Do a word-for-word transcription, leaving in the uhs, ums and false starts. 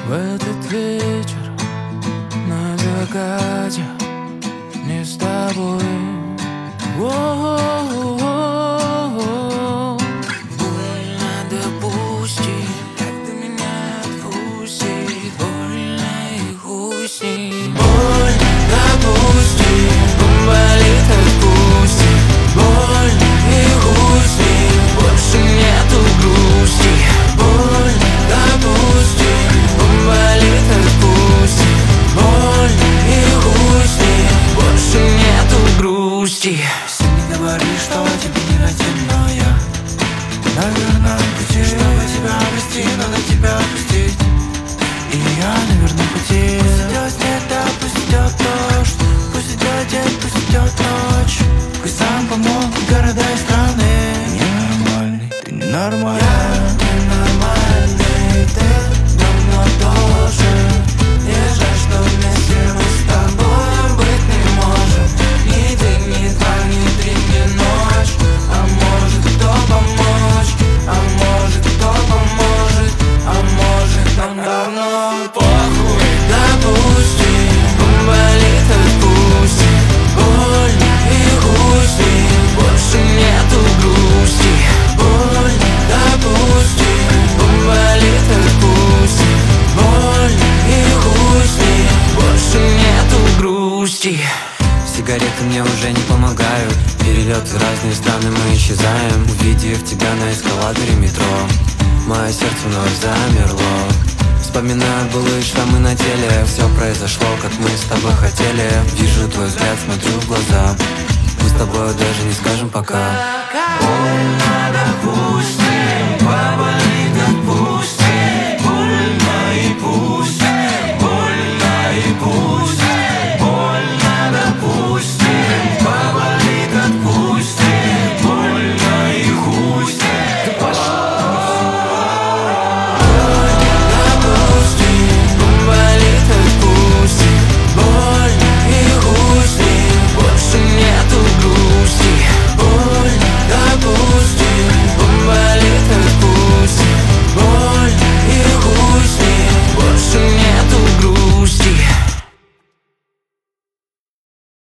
В этот вечер на закате не с тобой. О-о-о-о-о. Больно допусти, как ты меня отпусти. Больно и хуй с ним. Больно допусти, он болит, отпусти. Больно и хуй с ним, больше нету грусти. Больно допусти, он болит, отпусти. Больно и хуй с ним, больше нету грусти. Все не говори, что тебе не найти, но я на верном пути. Чтобы тебя обрести, надо тебя отпустить. И я на верном пути. Пусть идет снега, пусть идет дождь, пусть идет день, пусть идет ночь. Пусть сам помогут города и страны. Ненормальный, ты ненормальный. Я ненормальный, ты давно должен. Мне жаль, что вместе мы с тобой быть не можем. Ни день, ни два, ни три, ни ночь. А может кто помочь, а может кто поможет, а может нам давно похуй. Допусти, он болит, отпусти. Больно и хуй с ним, больше нету грусти. Больно, допусти, он болит, отпусти. Больно и хуй с ним, больше нету грусти. Сигареты мне уже не помогают. Перелет в разные страны, мы исчезаем. Увидев тебя на эскалаторе метро, мое сердце вновь замерло. Вспоминаю былые шрамы на теле. Все произошло, как мы с тобой хотели. Вижу твой взгляд, смотрю в глаза. Мы с тобой даже не скажем пока. Больно допустим, поболит, отпусти.